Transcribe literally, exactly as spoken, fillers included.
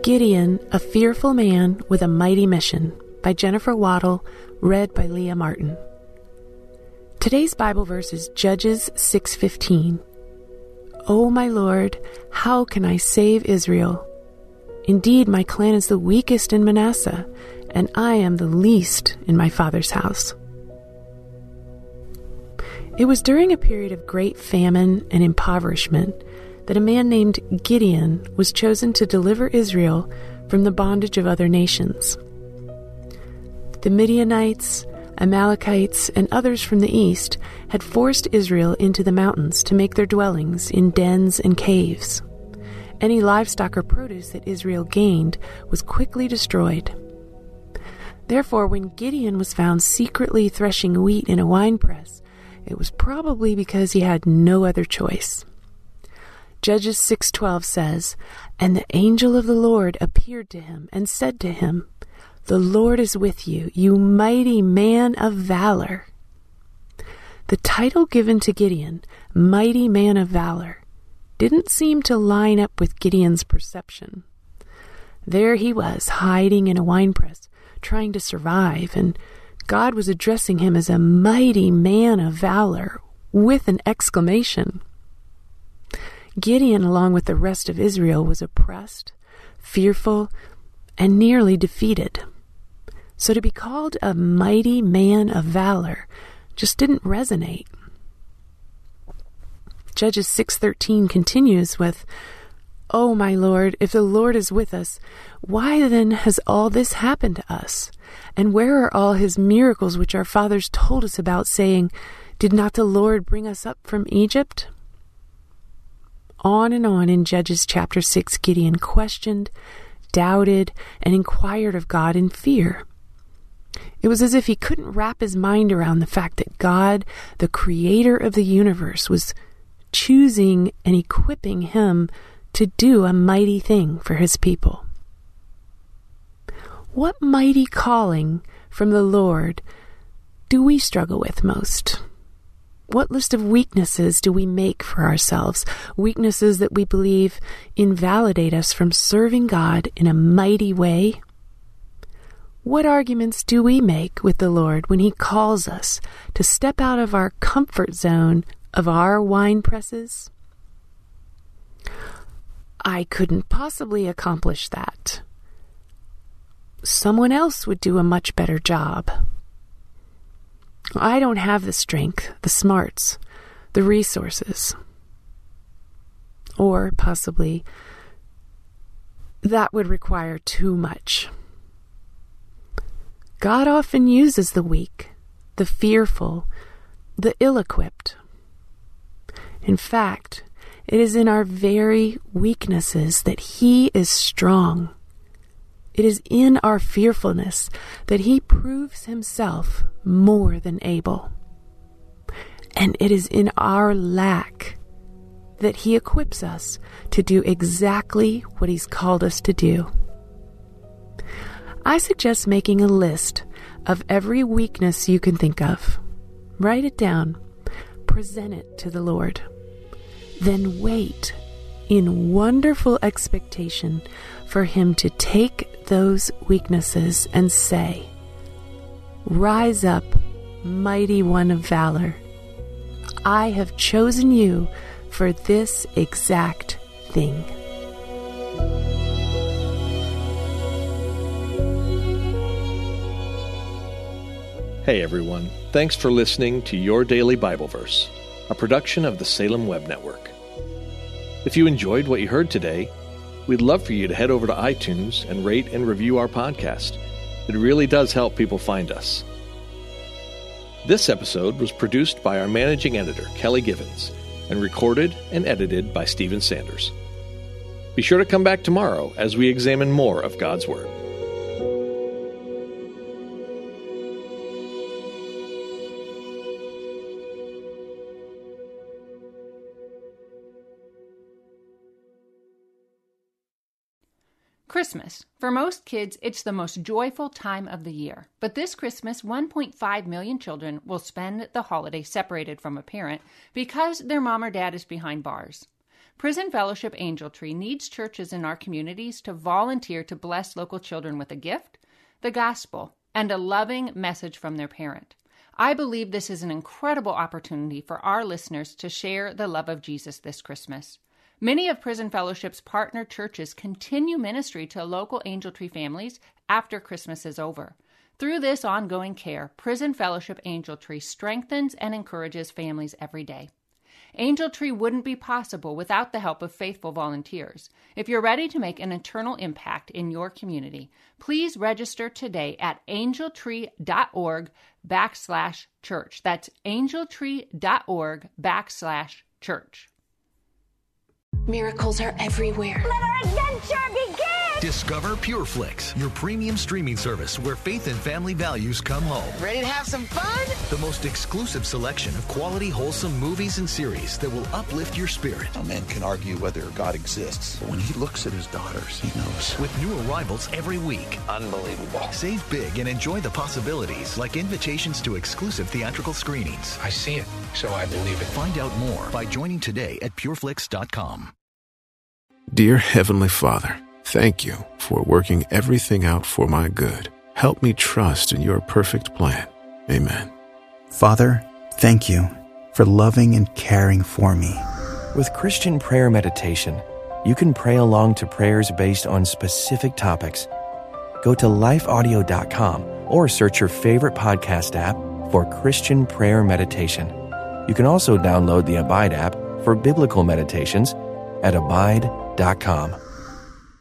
Gideon, a Fearful Man with a Mighty Mission by Jennifer Waddle, read by Leah Martin. Today's Bible verse is Judges six fifteen. O my Lord, how can I save Israel? Indeed, my clan is the weakest in Manasseh, and I am the least in my father's house. It was during a period of great famine and impoverishment that a man named Gideon was chosen to deliver Israel from the bondage of other nations. The Midianites, Amalekites, and others from the east had forced Israel into the mountains to make their dwellings in dens and caves. Any livestock or produce that Israel gained was quickly destroyed. Therefore, when Gideon was found secretly threshing wheat in a winepress, it was probably because he had no other choice. Judges six twelve says, And the angel of the Lord appeared to him and said to him, The Lord is with you, you mighty man of valor. The title given to Gideon, Mighty Man of Valor, didn't seem to line up with Gideon's perception. There he was, hiding in a winepress, trying to survive, and God was addressing him as a mighty man of valor, with an exclamation. Gideon, along with the rest of Israel, was oppressed, fearful, and nearly defeated. So to be called a mighty man of valor just didn't resonate. Judges six thirteen continues with, O my Lord, if the Lord is with us, why then has all this happened to us? And where are all his miracles which our fathers told us about, saying, Did not the Lord bring us up from Egypt? On and on in Judges chapter six, Gideon questioned, doubted, and inquired of God in fear. It was as if he couldn't wrap his mind around the fact that God, the creator of the universe, was choosing and equipping him to do a mighty thing for his people. What mighty calling from the Lord do we struggle with most? What list of weaknesses do we make for ourselves? Weaknesses that we believe invalidate us from serving God in a mighty way? What arguments do we make with the Lord when he calls us to step out of our comfort zone of our wine presses? I couldn't possibly accomplish that. Someone else would do a much better job. I don't have the strength, the smarts, the resources. Or possibly that would require too much. God often uses the weak, the fearful, the ill-equipped. In fact, it is in our very weaknesses that he is strong. It is in our fearfulness that he proves himself more than able. And it is in our lack that he equips us to do exactly what he's called us to do. I suggest making a list of every weakness you can think of. Write it down. Present it to the Lord. Then wait in wonderful expectation for him to take those weaknesses and say, Rise up, mighty one of valor. I have chosen you for this exact thing. Hey everyone, thanks for listening to Your Daily Bible Verse, a production of the Salem Web Network. If you enjoyed what you heard today, we'd love for you to head over to iTunes and rate and review our podcast. It really does help people find us. This episode was produced by our managing editor, Kelly Givens, and recorded and edited by Stephen Sanders. Be sure to come back tomorrow as we examine more of God's Word. Christmas. For most kids, it's the most joyful time of the year. But this Christmas, one point five million children will spend the holiday separated from a parent because their mom or dad is behind bars. Prison Fellowship Angel Tree needs churches in our communities to volunteer to bless local children with a gift, the gospel, and a loving message from their parent. I believe this is an incredible opportunity for our listeners to share the love of Jesus this Christmas. Many of Prison Fellowship's partner churches continue ministry to local Angel Tree families after Christmas is over. Through this ongoing care, Prison Fellowship Angel Tree strengthens and encourages families every day. Angel Tree wouldn't be possible without the help of faithful volunteers. If you're ready to make an eternal impact in your community, please register today at angeltree.org backslash church. That's angeltree.org backslash church. Miracles are everywhere. Let our adventure begin! Discover PureFlix, your premium streaming service where faith and family values come home. Ready to have some fun? The most exclusive selection of quality, wholesome movies and series that will uplift your spirit. A man can argue whether God exists, but when he looks at his daughters, he knows. With new arrivals every week. Unbelievable. Save big and enjoy the possibilities, like invitations to exclusive theatrical screenings. I see it, so I believe it. Find out more by joining today at pureflix dot com. Dear Heavenly Father, thank you for working everything out for my good. Help me trust in your perfect plan. Amen. Father, thank you for loving and caring for me. With Christian Prayer Meditation, you can pray along to prayers based on specific topics. Go to life audio dot com or search your favorite podcast app for Christian Prayer Meditation. You can also download the Abide app for biblical meditations at abide dot com.